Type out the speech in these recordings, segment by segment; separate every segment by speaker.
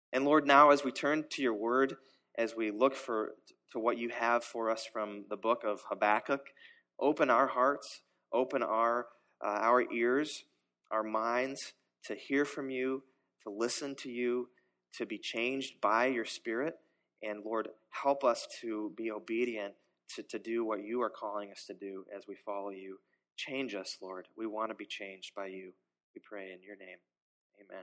Speaker 1: And Lord, now as we turn to your word, as we look to what you have for us from the book of Habakkuk, open our hearts, open our ears, our minds to hear from you, to listen to you, to be changed by your Spirit. And Lord, help us to be obedient to do what you are calling us to do as we follow you. Change us, Lord. We want to be changed by you. We pray in your name. Amen.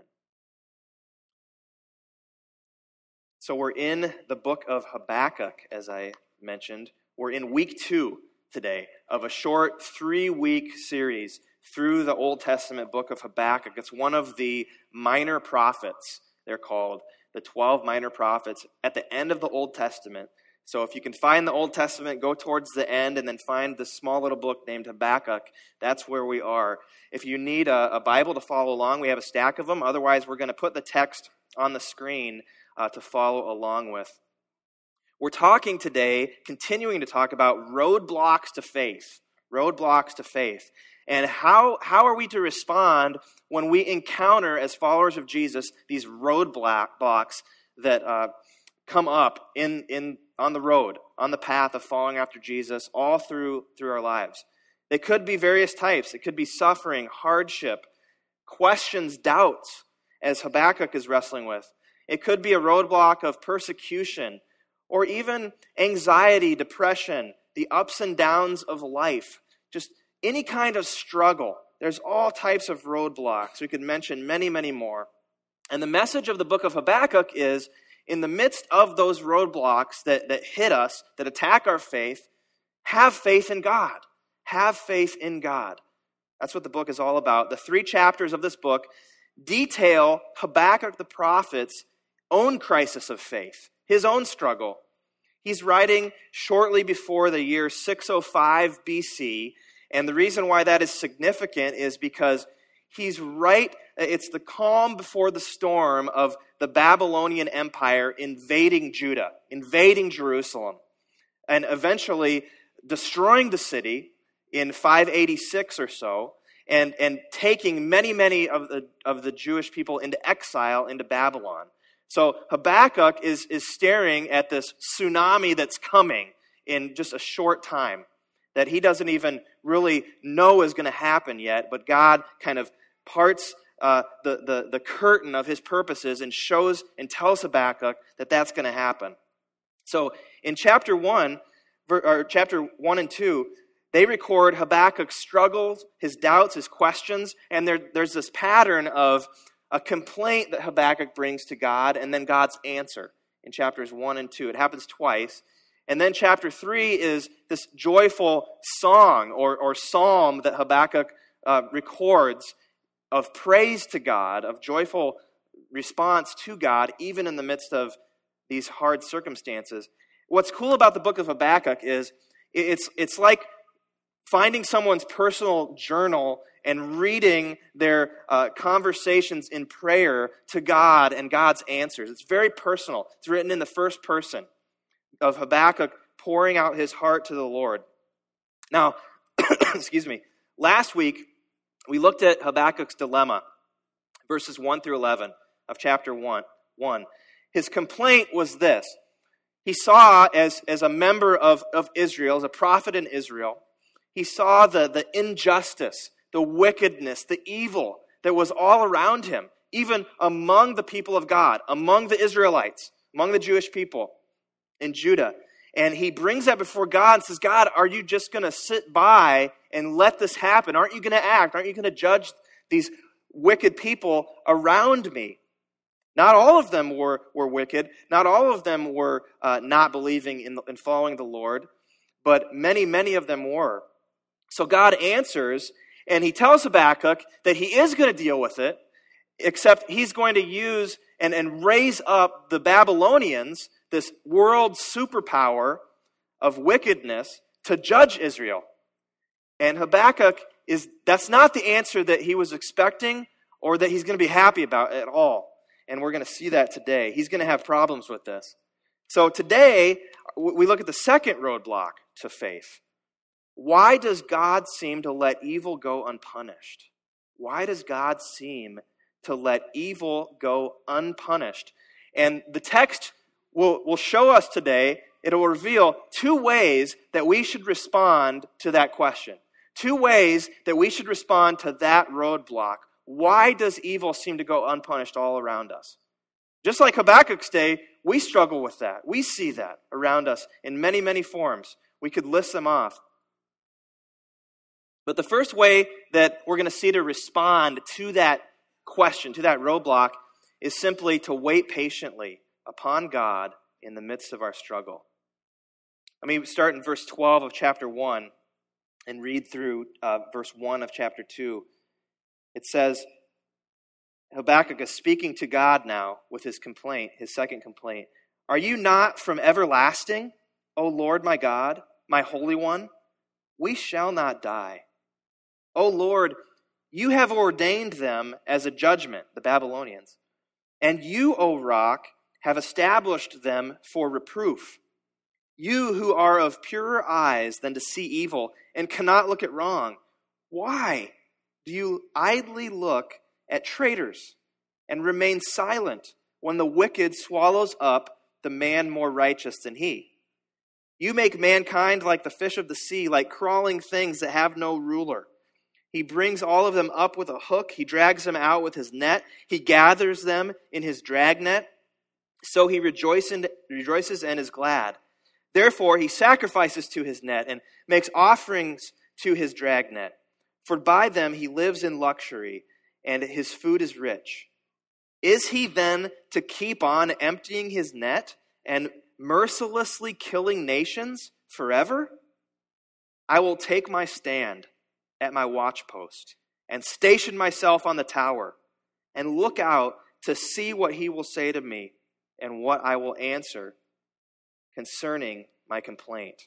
Speaker 1: So we're in the book of Habakkuk, as I mentioned. We're in week 2 today of a short 3-week series through the Old Testament book of Habakkuk. It's one of the minor prophets, they're called, the 12 minor prophets at the end of the Old Testament. So if you can find the Old Testament, go towards the end and then find the small little book named Habakkuk. That's where we are. If you need a Bible to follow along, we have a stack of them. Otherwise, we're going to put the text on the screen to follow along with. We're talking today, continuing to talk about roadblocks to faith. Roadblocks to faith. And how are we to respond when we encounter, as followers of Jesus, these roadblocks that come up on the road, on the path of following after Jesus, all through our lives. They could be various types. It could be suffering, hardship, questions, doubts, as Habakkuk is wrestling with. It could be a roadblock of persecution, or even anxiety, depression, the ups and downs of life, just any kind of struggle. There's all types of roadblocks. We could mention many, many more. And the message of the book of Habakkuk is, in the midst of those roadblocks that hit us, that attack our faith, have faith in God. Have faith in God. That's what the book is all about. The 3 chapters of this book detail Habakkuk the prophet's own crisis of faith, his own struggle. He's writing shortly before the year 605 BC, and the reason why that is significant is because it's the calm before the storm of the Babylonian Empire invading Judah, invading Jerusalem, and eventually destroying the city in 586 or so, and taking many of the Jewish people into exile into Babylon. So Habakkuk is staring at this tsunami that's coming in just a short time that he doesn't even really know is going to happen yet, but God kind of parts the curtain of his purposes and shows and tells Habakkuk that that's going to happen. So in chapter 1 and 2, they record Habakkuk's struggles, his doubts, his questions, and there's this pattern of a complaint that Habakkuk brings to God, and then God's answer in chapters 1 and 2. It happens twice. And then chapter 3 is this joyful song or psalm that Habakkuk records of praise to God, of joyful response to God, even in the midst of these hard circumstances. What's cool about the book of Habakkuk is it's like finding someone's personal journal and reading their conversations in prayer to God and God's answers. It's very personal. It's written in the first person of Habakkuk pouring out his heart to the Lord. Now, excuse me, last week we looked at Habakkuk's dilemma, verses 1 through 11 of chapter 1. His complaint was this. He saw, as a member of Israel, as a prophet in Israel, he saw the injustice, the wickedness, the evil that was all around him, even among the people of God, among the Israelites, among the Jewish people in Judah. And he brings that before God and says, God, are you just going to sit by and let this happen? Aren't you going to act? Aren't you going to judge these wicked people around me? Not all of them were wicked. Not all of them were not believing in following the Lord, but many of them were. So God answers, and he tells Habakkuk that he is going to deal with it, except he's going to use and raise up the Babylonians, this world superpower of wickedness, to judge Israel. And Habakkuk that's not the answer that he was expecting or that he's going to be happy about at all. And we're going to see that today. He's going to have problems with this. So today, we look at the second roadblock to faith. Why does God seem to let evil go unpunished? Why does God seem to let evil go unpunished? And the text will show us today, it'll reveal two ways that we should respond to that question. Two ways that we should respond to that roadblock. Why does evil seem to go unpunished all around us? Just like Habakkuk's day, we struggle with that. We see that around us in many, many forms. We could list them off. But the first way that we're going to see to respond to that question, to that roadblock, is simply to wait patiently upon God in the midst of our struggle. Let me start in verse 12 of chapter 1 and read through verse 1 of chapter 2. It says, Habakkuk is speaking to God now with his complaint, his second complaint. Are you not from everlasting, O Lord my God, my Holy One? We shall not die. O Lord, you have ordained them as a judgment, the Babylonians. And you, O rock, have established them for reproof. You who are of purer eyes than to see evil and cannot look at wrong, why do you idly look at traitors and remain silent when the wicked swallows up the man more righteous than he? You make mankind like the fish of the sea, like crawling things that have no ruler. He brings all of them up with a hook. He drags them out with his net. He gathers them in his dragnet. So he rejoices and is glad. Therefore he sacrifices to his net and makes offerings to his dragnet. For by them he lives in luxury, and his food is rich. Is he then to keep on emptying his net and mercilessly killing nations forever? I will take my stand at my watchpost and station myself on the tower and look out to see what he will say to me and what I will answer concerning my complaint.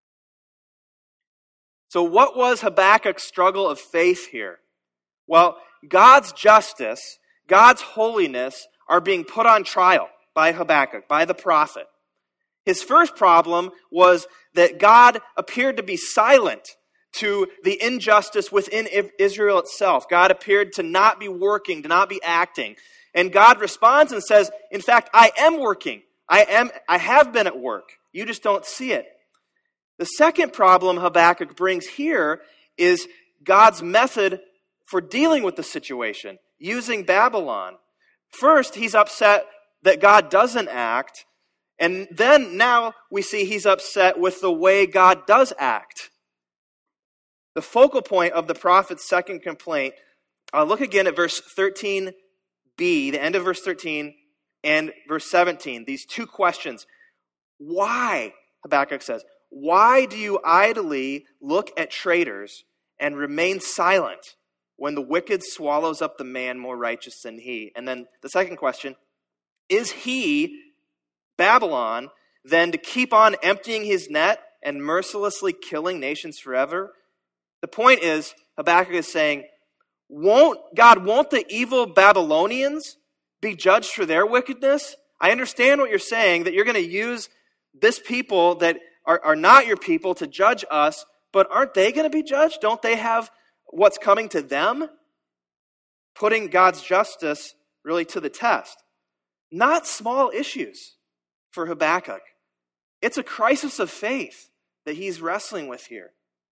Speaker 1: So what was Habakkuk's struggle of faith here? Well, God's justice, God's holiness are being put on trial by Habakkuk, by the prophet. His first problem was that God appeared to be silent to the injustice within Israel itself. God appeared to not be working, to not be acting. And God responds and says, in fact, I am working. I have been at work. You just don't see it. The second problem Habakkuk brings here is God's method for dealing with the situation, using Babylon. First, he's upset that God doesn't act, and then now we see he's upset with the way God does act. The focal point of the prophet's second complaint, look again at verse 13b, the end of verse 13, and verse 17, these two questions. Why, Habakkuk says, why do you idly look at traitors and remain silent when the wicked swallows up the man more righteous than he? And then the second question, is he, Babylon, then to keep on emptying his net and mercilessly killing nations forever? The point is, Habakkuk is saying, won't the evil Babylonians be judged for their wickedness? I understand what you're saying, that you're going to use this people that are not your people to judge us, but aren't they going to be judged? Don't they have what's coming to them? Putting God's justice really to the test. Not small issues for Habakkuk. It's a crisis of faith that he's wrestling with here.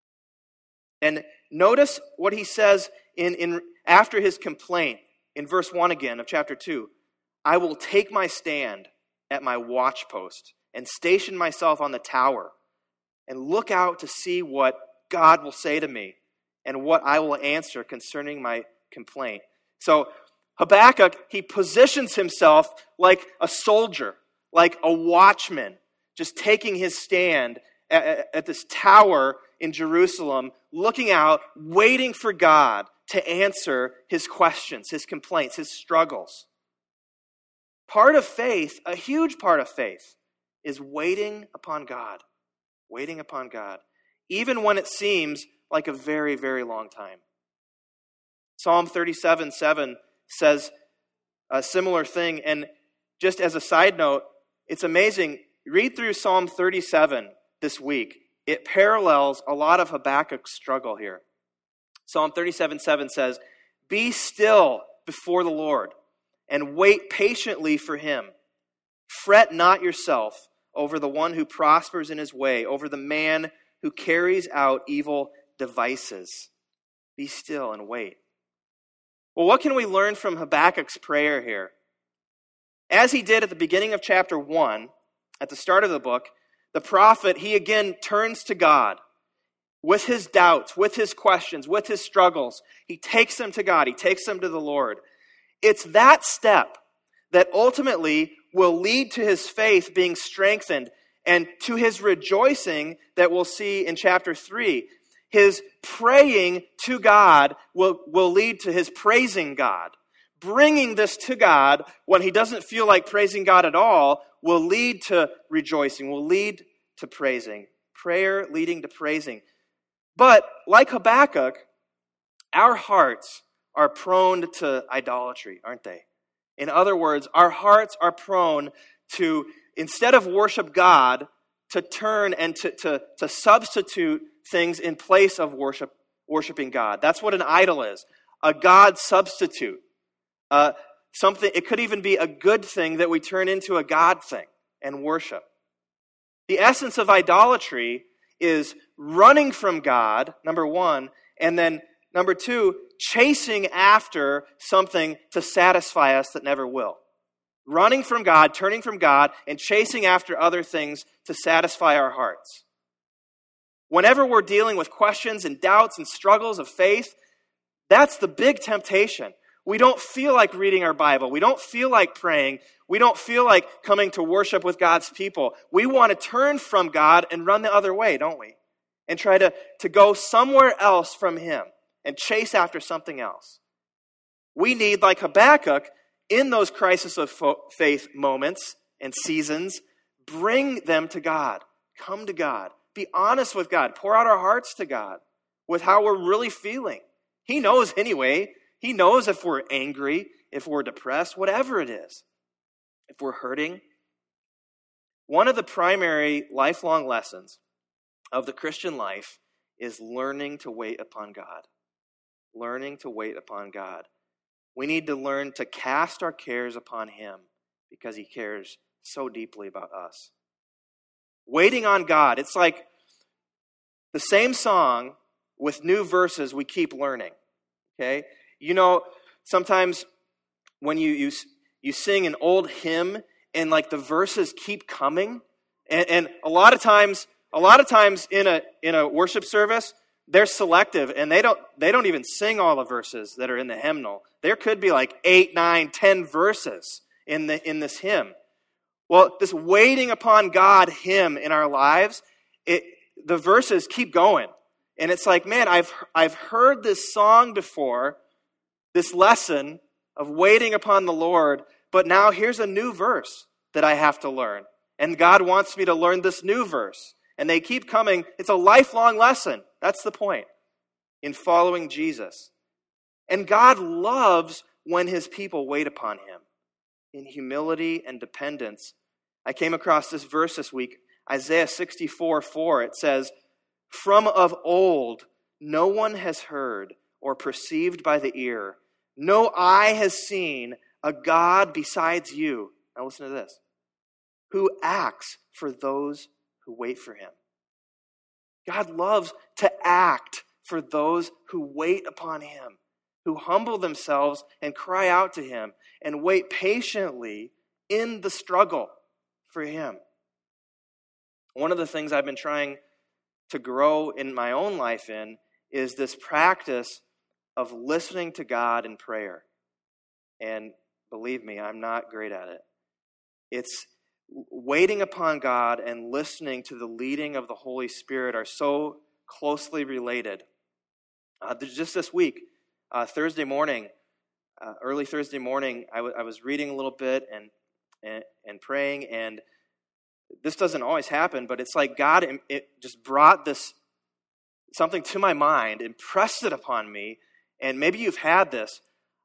Speaker 1: And notice what he says in after his complaint in verse 1 again of chapter 2. I will take my stand at my watchpost and station myself on the tower and look out to see what God will say to me and what I will answer concerning my complaint. So Habakkuk, he positions himself like a soldier, like a watchman, just taking his stand at this tower in Jerusalem, looking out, waiting for God to answer his questions, his complaints, his struggles. Part of faith, a huge part of faith, is waiting upon God. Waiting upon God. Even when it seems like a very, very long time. Psalm 37:7 says a similar thing. And just as a side note, it's amazing. Read through Psalm 37 this week. It parallels a lot of Habakkuk's struggle here. Psalm 37:7 says, be still before the Lord and wait patiently for him. Fret not yourself over the one who prospers in his way, over the man who carries out evil devices. Be still and wait. Well, what can we learn from Habakkuk's prayer here? As he did at the beginning of chapter 1, at the start of the book, the prophet, he again turns to God with his doubts, with his questions, with his struggles. He takes them to God. He takes them to the Lord. It's that step that ultimately will lead to his faith being strengthened and to his rejoicing that we'll see in chapter 3. His praying to God will lead to his praising God. Bringing this to God when he doesn't feel like praising God at all will lead to rejoicing, will lead to praising. Prayer leading to praising. But like Habakkuk, our hearts are prone to idolatry, aren't they? In other words, our hearts are prone to, instead of worship God, to turn and to substitute things in place of worshiping God. That's what an idol is, a God substitute. Something. It could even be a good thing that we turn into a God thing and worship. The essence of idolatry is running from God, number one, and then number two, chasing after something to satisfy us that never will. Running from God, turning from God, and chasing after other things to satisfy our hearts. Whenever we're dealing with questions and doubts and struggles of faith, that's the big temptation. We don't feel like reading our Bible. We don't feel like praying. We don't feel like coming to worship with God's people. We want to turn from God and run the other way, don't we? And try to go somewhere else from Him and chase after something else. We need, like Habakkuk, in those crisis of faith moments and seasons, bring them to God. Come to God. Be honest with God. Pour out our hearts to God with how we're really feeling. He knows anyway. He knows if we're angry, if we're depressed, whatever it is, if we're hurting. One of the primary lifelong lessons of the Christian life is learning to wait upon God. Learning to wait upon God. We need to learn to cast our cares upon Him because He cares so deeply about us. Waiting on God, it's like the same song with new verses we keep learning. Okay? You know, sometimes when you sing an old hymn and like the verses keep coming, and a lot of times in a worship service, they're selective and they don't even sing all the verses that are in the hymnal. There could be like 8, 9, 10 verses in this hymn. Well, this waiting upon God hymn in our lives, the verses keep going. And it's like, man, I've heard this song before, this lesson of waiting upon the Lord, but now here's a new verse that I have to learn. And God wants me to learn this new verse. And they keep coming. It's a lifelong lesson. That's the point in following Jesus. And God loves when His people wait upon Him in humility and dependence. I came across this verse this week, Isaiah 64:4. It says, "From of old no one has heard or perceived by the ear. No eye has seen a God besides you." Now listen to this. "Who acts for those who wait for Him." God loves to act for those who wait upon Him, who humble themselves and cry out to Him and wait patiently in the struggle for Him. One of the things I've been trying to grow in my own life in is this practice of listening to God in prayer. And believe me, I'm not great at it. It's waiting upon God and listening to the leading of the Holy Spirit are so closely related. Just this week, Thursday morning, early Thursday morning, I was reading a little bit and praying, and this doesn't always happen, but it's like God, it just brought this something to my mind, impressed it upon me, and maybe you've had this.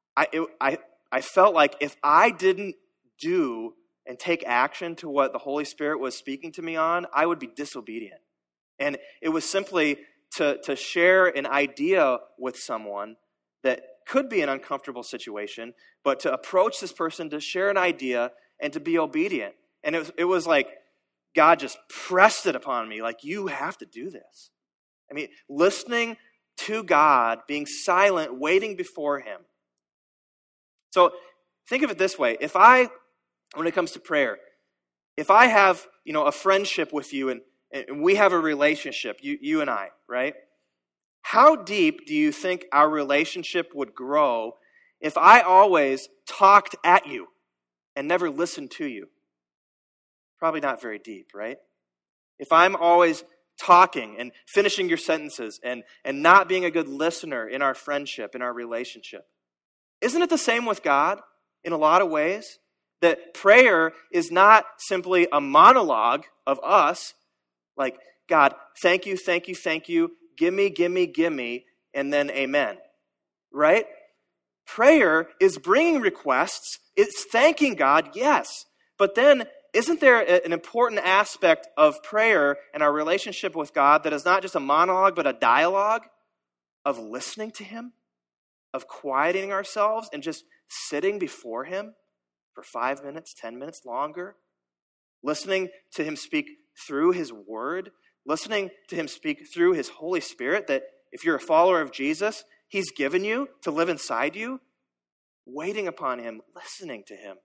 Speaker 1: I felt like if I didn't do and take action to what the Holy Spirit was speaking to me on, I would be disobedient. And it was simply to share an idea with someone that could be an uncomfortable situation, but to approach this person, to share an idea, and to be obedient. And it was like God just pressed it upon me, like, you have to do this. I mean, listening to God, being silent, waiting before him. So think of it this way. When it comes to prayer, if I have, a friendship with you and we have a relationship, you and I, right? How deep do you think our relationship would grow if I always talked at you and never listened to you? Probably not very deep, right? If I'm always talking and finishing your sentences and not being a good listener in our friendship, in our relationship. Isn't it the same with God in a lot of ways? That prayer is not simply a monologue of us, like, God, thank you, thank you, thank you, give me, and then amen, right? Prayer is bringing requests, it's thanking God, yes, but then isn't there an important aspect of prayer and our relationship with God that is not just a monologue, but a dialogue of listening to him, of quieting ourselves and just sitting before him for 5 minutes, 10 minutes longer, listening to him speak through his word, listening to him speak through his Holy Spirit that if you're a follower of Jesus, he's given you to live inside you, waiting upon him, listening to him.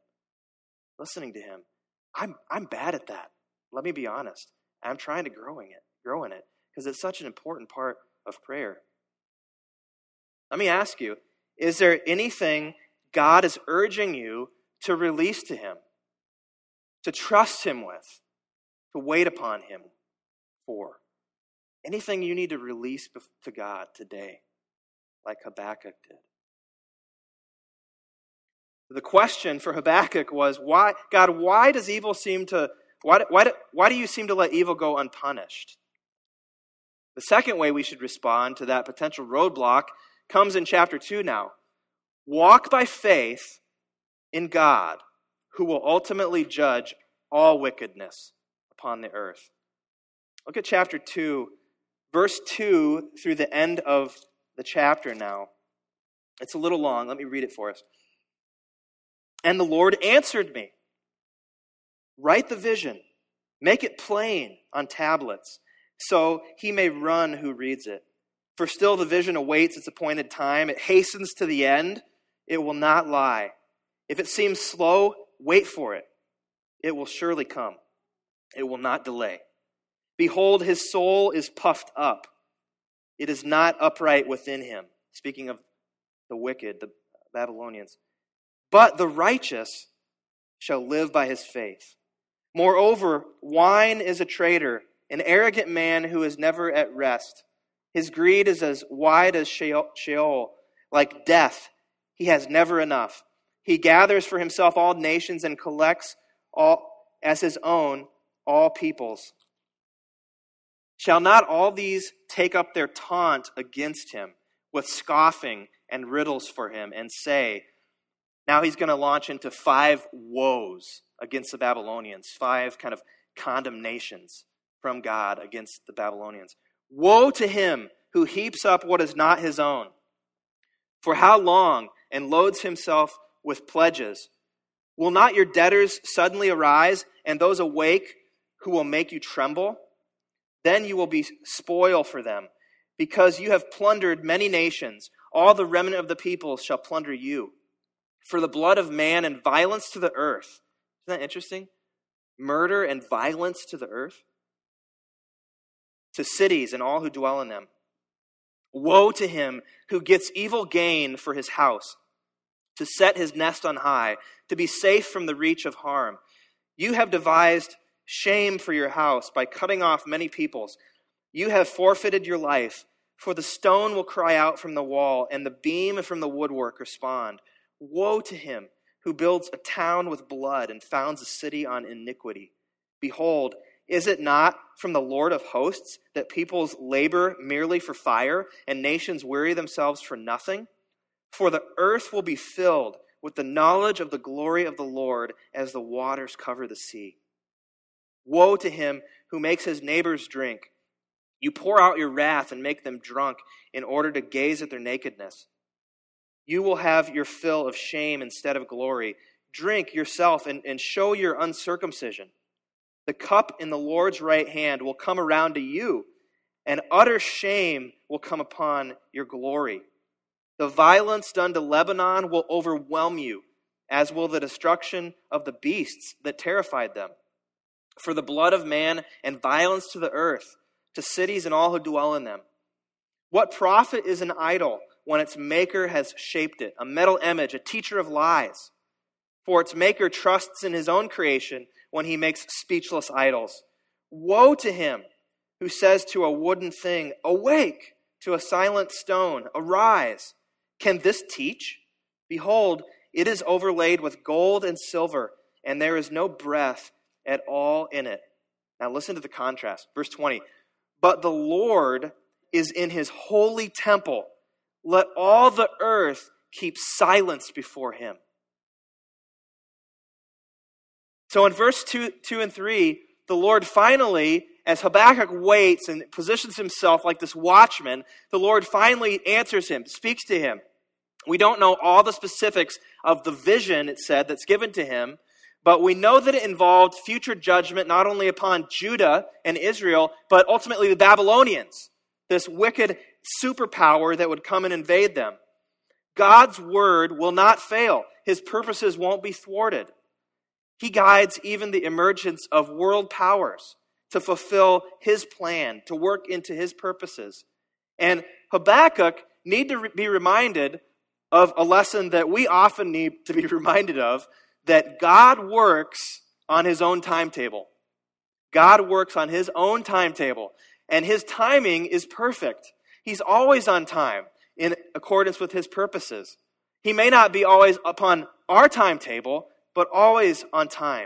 Speaker 1: I'm bad at that. Let me be honest. I'm trying to grow in it because it's such an important part of prayer. Let me ask you, is there anything God is urging you to release to him, to trust him with, to wait upon him for? Anything you need to release to God today, like Habakkuk did? The question for Habakkuk was, why, God, why do you seem to let evil go unpunished? The second way we should respond to that potential roadblock comes in chapter 2 now. Walk by faith in God, who will ultimately judge all wickedness upon the earth. Look at chapter 2, verse 2 through the end of the chapter now. It's a little long. Let me read it for us. And the Lord answered me, write the vision, make it plain on tablets, so he may run who reads it. For still the vision awaits its appointed time. It hastens to the end. It will not lie. If it seems slow, wait for it. It will surely come. It will not delay. Behold, his soul is puffed up. It is not upright within him. Speaking of the wicked, the Babylonians. But the righteous shall live by his faith. Moreover, wine is a traitor, an arrogant man who is never at rest. His greed is as wide as Sheol, like death. He has never enough. He gathers for himself all nations and collects all as his own all peoples. Shall not all these take up their taunt against him with scoffing and riddles for him and say, now he's going to launch into 5 woes against the Babylonians, 5 kind of condemnations from God against the Babylonians. Woe to him who heaps up what is not his own. For how long, and loads himself with pledges? Will not your debtors suddenly arise, and those awake who will make you tremble? Then you will be spoil for them, because you have plundered many nations. All the remnant of the peoples shall plunder you. For the blood of man and violence to the earth. Isn't that interesting? Murder and violence to the earth. To cities and all who dwell in them. Woe to him who gets evil gain for his house, to set his nest on high, to be safe from the reach of harm. You have devised shame for your house by cutting off many peoples. You have forfeited your life, for the stone will cry out from the wall, and the beam from the woodwork respond. Woe to him who builds a town with blood and founds a city on iniquity. Behold, is it not from the Lord of hosts that peoples labor merely for fire and nations weary themselves for nothing? For the earth will be filled with the knowledge of the glory of the Lord as the waters cover the sea. Woe to him who makes his neighbors drink. You pour out your wrath and make them drunk in order to gaze at their nakedness. You will have your fill of shame instead of glory. drink yourself and show your uncircumcision. The cup in the Lord's right hand will come around to you, and utter shame will come upon your glory. The violence done to Lebanon will overwhelm you, as will the destruction of the beasts that terrified them. For the blood of man and violence to the earth, to cities and all who dwell in them. What profit is an idol when its maker has shaped it, a metal image, a teacher of lies? For its maker trusts in his own creation when he makes speechless idols. Woe to him who says to a wooden thing, awake, to a silent stone, arise. Can this teach? Behold, it is overlaid with gold and silver, and there is no breath at all in it. Now listen to the contrast. Verse 20. But the Lord is in his holy temple. Let all the earth keep silence before him. So in verse 2 and 3, the Lord finally, as Habakkuk waits and positions himself like this watchman, the Lord finally answers him, speaks to him. We don't know all the specifics of the vision, it said, that's given to him, but we know that it involved future judgment not only upon Judah and Israel, but ultimately the Babylonians, this wicked superpower that would come and invade them. God's word will not fail. His purposes won't be thwarted. He guides even the emergence of world powers to fulfill his plan, to work into his purposes. And Habakkuk need to be reminded of a lesson that we often need to be reminded of, that God works on his own timetable. God works on his own timetable, and his timing is perfect. He's always on time in accordance with his purposes. He may not be always upon our timetable, but always on time.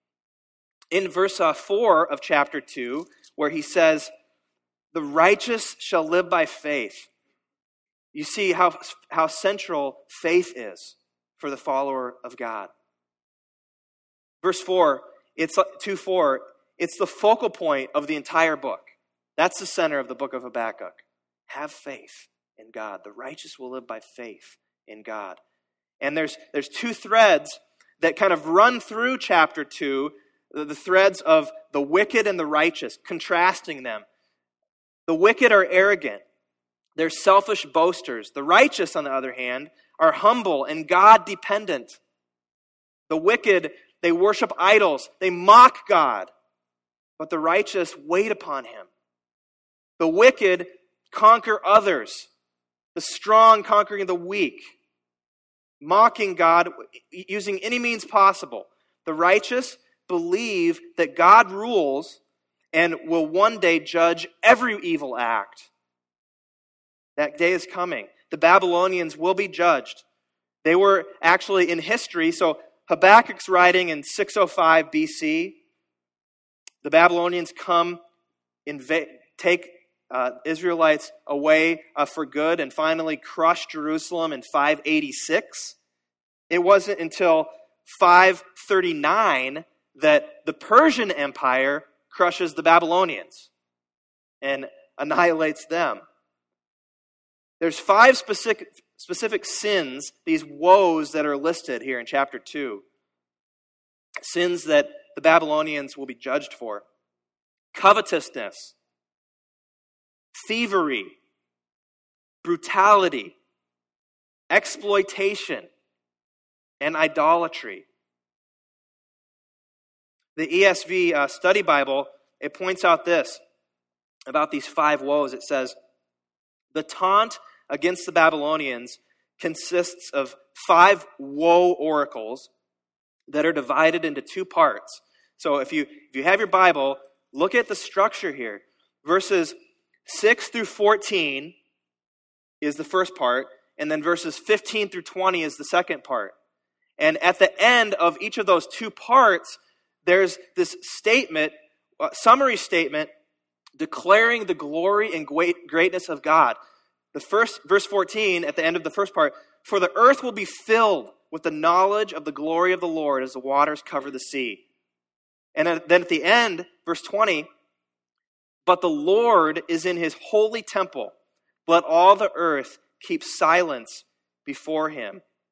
Speaker 1: In verse 4 of chapter 2, where he says, the righteous shall live by faith. You see how central faith is for the follower of God. Verse 4, it's 2:4, it's the focal point of the entire book. That's the center of the book of Habakkuk. Have faith in God. The righteous will live by faith in God. And there's two threads that kind of run through chapter 2, the threads of the wicked and the righteous, contrasting them. The wicked are arrogant. They're selfish boasters. The righteous, on the other hand, are humble and God-dependent. The wicked, they worship idols. They mock God. But the righteous wait upon him. The wicked conquer others. The strong conquering the weak. Mocking God using any means possible. The righteous believe that God rules and will one day judge every evil act. That day is coming. The Babylonians will be judged. They were actually in history, so Habakkuk's writing in 605 BC. The Babylonians come, take Israelites away for good, and finally crush Jerusalem in 586. It wasn't until 539 that the Persian Empire crushes the Babylonians and annihilates them. There's 5 specific sins, these woes that are listed here in chapter 2. Sins that the Babylonians will be judged for. Covetousness, thievery, brutality, exploitation, and idolatry. The ESV Study Bible, it points out this about these 5 woes. It says, the taunt against the Babylonians consists of 5 woe oracles that are divided into 2 parts. So if you have your Bible, look at the structure here. Verses 6 through 14 is the first part, and then verses 15 through 20 is the second part. And at the end of each of those 2 parts, there's this statement, summary statement, declaring the glory and greatness of God. The first, verse 14, at the end of the first part, for the earth will be filled with the knowledge of the glory of the Lord as the waters cover the sea. And then at the end, verse 20, but the Lord is in his holy temple. Let all the earth keep silence before him.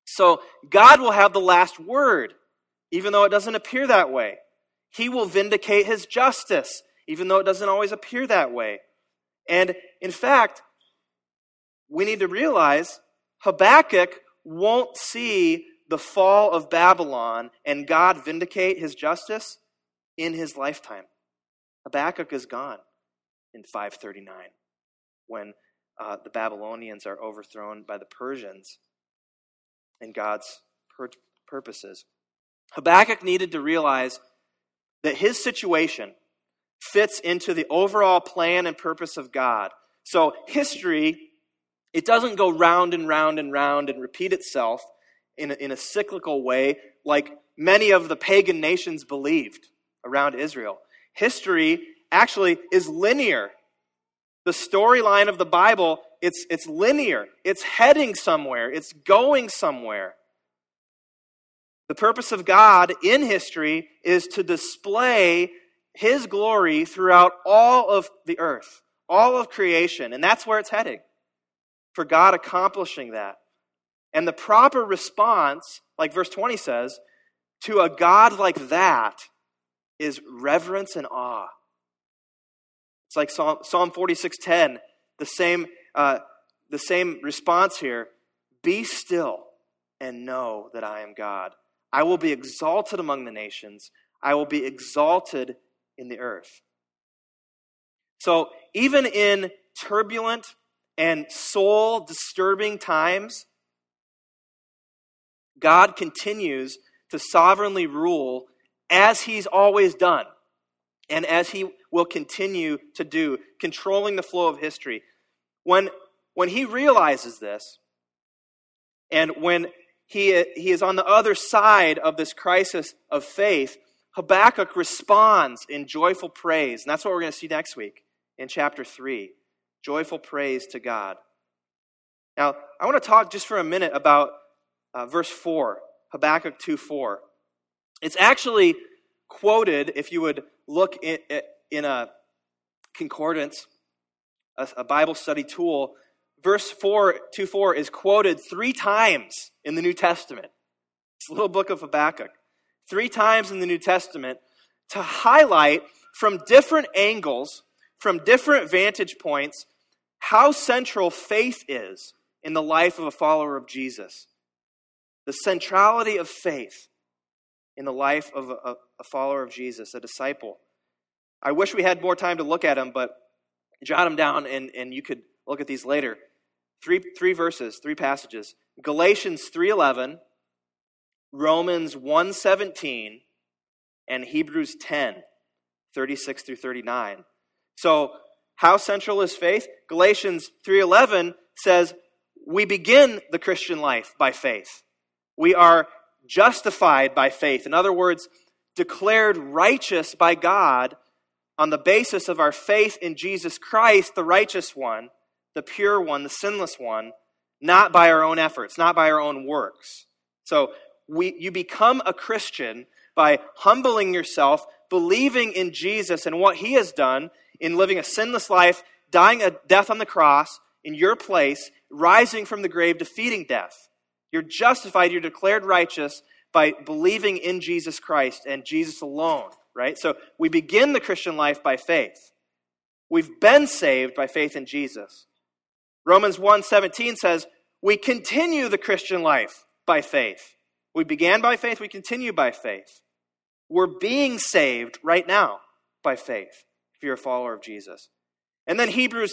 Speaker 1: So God will have the last word, even though it doesn't appear that way. He will vindicate his justice, even though it doesn't always appear that way. And in fact, we need to realize Habakkuk won't see the fall of Babylon and God vindicate his justice in his lifetime. Habakkuk is gone in 539 when the Babylonians are overthrown by the Persians and God's purposes. Habakkuk needed to realize that his situation fits into the overall plan and purpose of God. So history, it doesn't go round and round and round and repeat itself in a cyclical way like many of the pagan nations believed around Israel. History actually is linear. The storyline of the Bible, it's linear. It's heading somewhere. It's going somewhere. The purpose of God in history is to display his glory throughout all of the earth, all of creation, and that's where it's heading, for God accomplishing that. And the proper response, like verse 20 says, to a God like that is reverence and awe. It's like Psalm 46:10, the same response here. Be still and know that I am God. I will be exalted among the nations. I will be exalted in the earth. So even in turbulent and soul-disturbing times, God continues to sovereignly rule as he's always done and as he will continue to do, controlling the flow of history. When he realizes this, and when he is on the other side of this crisis of faith, Habakkuk responds in joyful praise. And that's what we're going to see next week in chapter 3. Joyful praise to God. Now, I want to talk just for a minute about verse 4, Habakkuk 2:4. It's actually quoted, if you would look in a concordance, a Bible study tool, verse 2:4 is quoted 3 times in the New Testament. It's the little book of Habakkuk. 3 times in the New Testament to highlight from different angles, from different vantage points, how central faith is in the life of a follower of Jesus. The centrality of faith in the life of a follower of Jesus, a disciple. I wish we had more time to look at them, but jot them down and you could look at these later. 3 verses, 3 passages. Galatians 3:11, Romans 1:17, and Hebrews 10:36 through 39. So, how central is faith? Galatians 3:11 says, we begin the Christian life by faith. We are justified by faith. In other words, declared righteous by God on the basis of our faith in Jesus Christ, the righteous one, the pure one, the sinless one, not by our own efforts, not by our own works. So you become a Christian by humbling yourself, believing in Jesus and what he has done in living a sinless life, dying a death on the cross in your place, rising from the grave, defeating death. You're justified, you're declared righteous by believing in Jesus Christ and Jesus alone, right? So we begin the Christian life by faith. We've been saved by faith in Jesus. Romans 1:17 says, we continue the Christian life by faith. We began by faith, we continue by faith. We're being saved right now by faith, if you're a follower of Jesus. And then Hebrews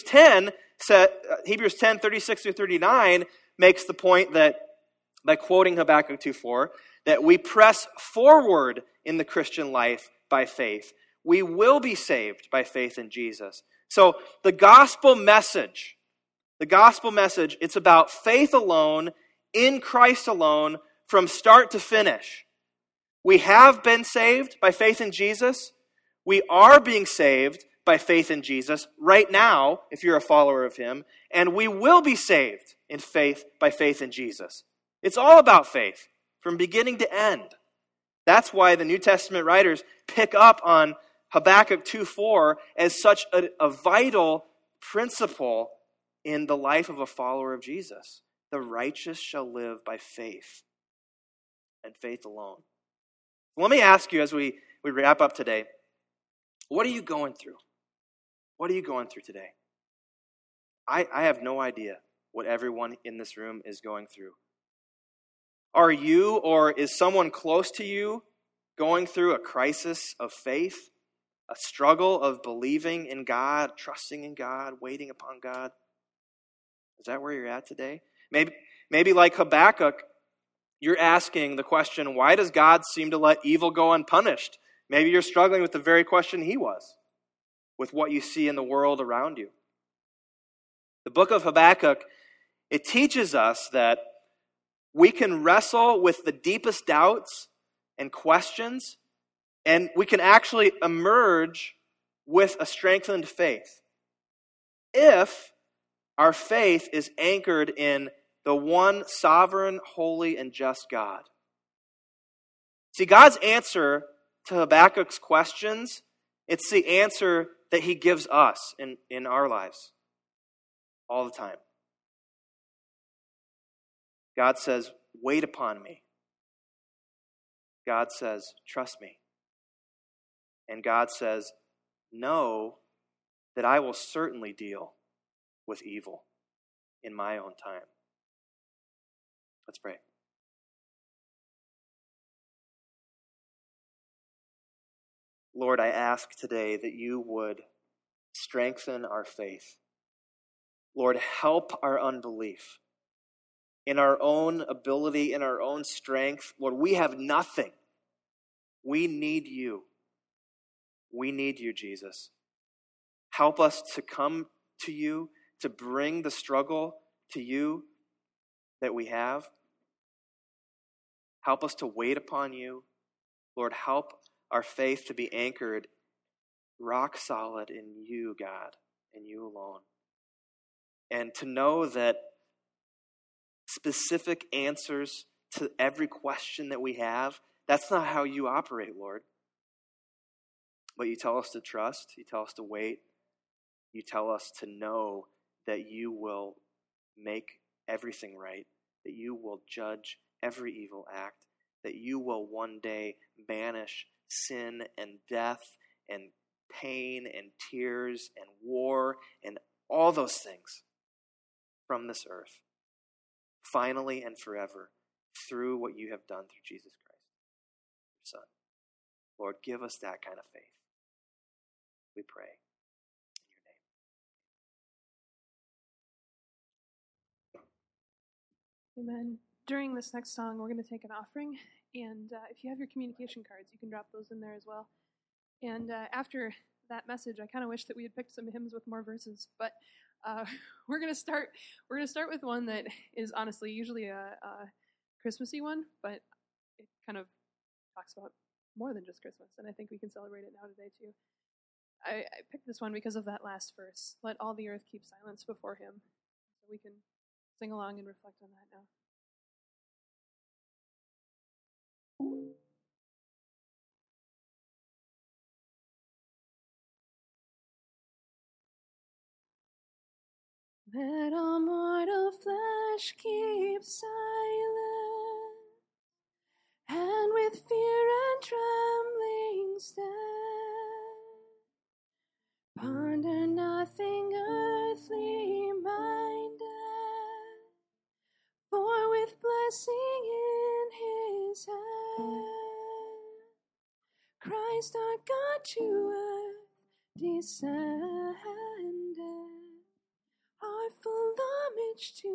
Speaker 1: 10:36 through 39 makes the point that, by quoting Habakkuk 2:4, that we press forward in the Christian life by faith. We will be saved by faith in Jesus. So the gospel message, it's about faith alone, in Christ alone, from start to finish. We have been saved by faith in Jesus. We are being saved by faith in Jesus right now, if you're a follower of him. And we will be saved by faith in Jesus. It's all about faith, from beginning to end. That's why the New Testament writers pick up on Habakkuk 2:4 as such a vital principle in the life of a follower of Jesus. the righteous shall live by faith, and faith alone. Let me ask you as we wrap up today, what are you going through? What are you going through today? I have no idea what everyone in this room is going through. Are you or is someone close to you going through a crisis of faith, a struggle of believing in God, trusting in God, waiting upon God? Is that where you're at today? Maybe like Habakkuk, you're asking the question, why does God seem to let evil go unpunished? Maybe you're struggling with the very question he was, with what you see in the world around you. The book of Habakkuk, it teaches us that we can wrestle with the deepest doubts and questions, and we can actually emerge with a strengthened faith if our faith is anchored in the one sovereign, holy, and just God. See, God's answer to Habakkuk's questions, it's the answer that he gives us in our lives all the time. God says, wait upon me. God says, trust me. And God says, know that I will certainly deal with evil in my own time. Let's pray. Lord, I ask today that you would strengthen our faith. Lord, help our unbelief. In our own ability, in our own strength, Lord, we have nothing. We need you. We need you, Jesus. Help us to come to you, to bring the struggle to you that we have. Help us to wait upon you. Lord, help our faith to be anchored rock solid in you, God, and you alone. And to know that specific answers to every question that we have, that's not how you operate, Lord. But you tell us to trust, you tell us to wait, you tell us to know that you will make everything right, that you will judge every evil act, that you will one day banish sin and death and pain and tears and war and all those things from this earth, finally and forever, through what you have done through Jesus Christ, your Son. Lord, give us that kind of faith. We pray in your name.
Speaker 2: Amen. During this next song, we're going to take an offering, and if you have your communication cards, you can drop those in there as well. And after that message, I kind of wish that we had picked some hymns with more verses, but we're going to start. We're going to start with one that is honestly usually a Christmassy one, but it kind of talks about more than just Christmas, and I think we can celebrate it now today too. I picked this one because of that last verse. Let all the earth keep silence before him. So we can sing along and reflect on that now. Let all mortal flesh keep silent, and with fear and trembling stand. Ponder nothing earthly minded, for with blessing in his hand, Christ our God to earth descended, our full homage to